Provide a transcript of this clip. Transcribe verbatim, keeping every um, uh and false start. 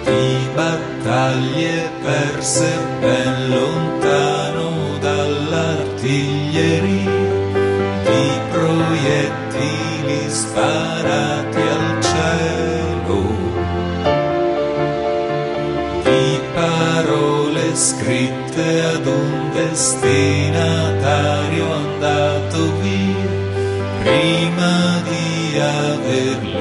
di battaglie perse ben lontano dall'artiglieria, di proiettili sparati al cielo, di parole scritte ad un destinatario andato via prima di averli